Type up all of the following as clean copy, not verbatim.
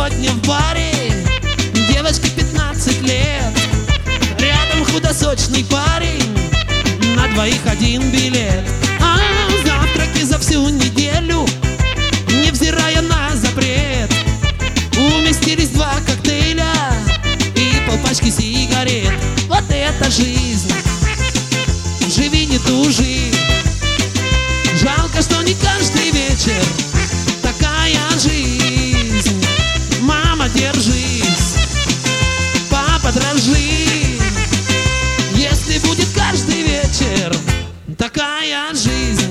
сегодня в баре девочке 15 лет. Рядом худосочный парень, на двоих один билет. А завтраки за всю неделю, невзирая на запрет, уместились 2 коктейля и полпачки сигарет. Вот это жизнь, живи не тужи. Жалко, что не каждый вечер такая жизнь. Мама, держись, папа, дрожи. Если будет каждый вечер такая жизнь.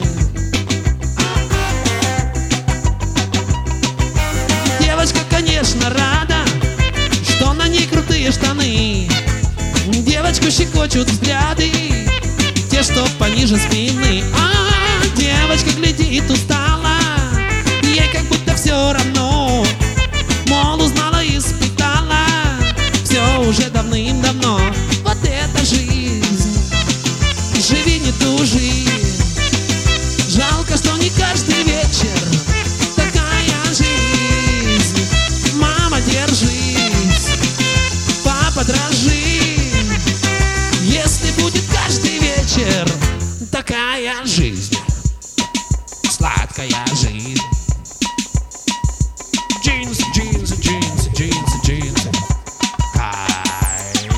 Девочка, конечно, рада, что на ней крутые штаны. Девочку щекочут взгляды, те, что пониже спины. Девочка глядит устала, ей как будто все равно. Мол, узнала, испытала все уже давным-давно. Вот это жизнь, живи не тужи. Жалко, что не каждый вечер такая жизнь. Мама, держись, папа, дрожи. Если будет каждый вечер такая жизнь, сладкая жизнь. Джинсы, джинсы, джинсы, джинсы, джинсы. Кайф.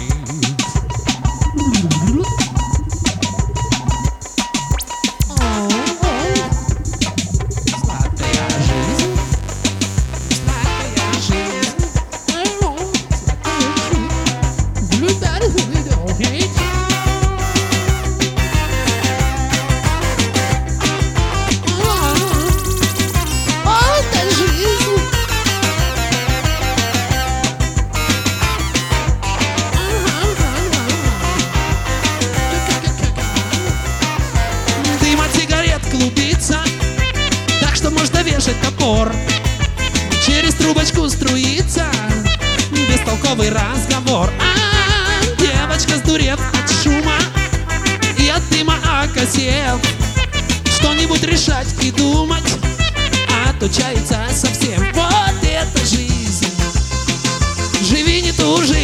Сладкая жизнь. Сладкая жизнь. Дым от сигарет клубится, так что можно вешать топор. Через трубочку струится бестолковый разговор. Девочка, сдурев от шума и от дыма окосев, что-нибудь решать и думать отучается совсем. Вот это жизнь, живи не тужи.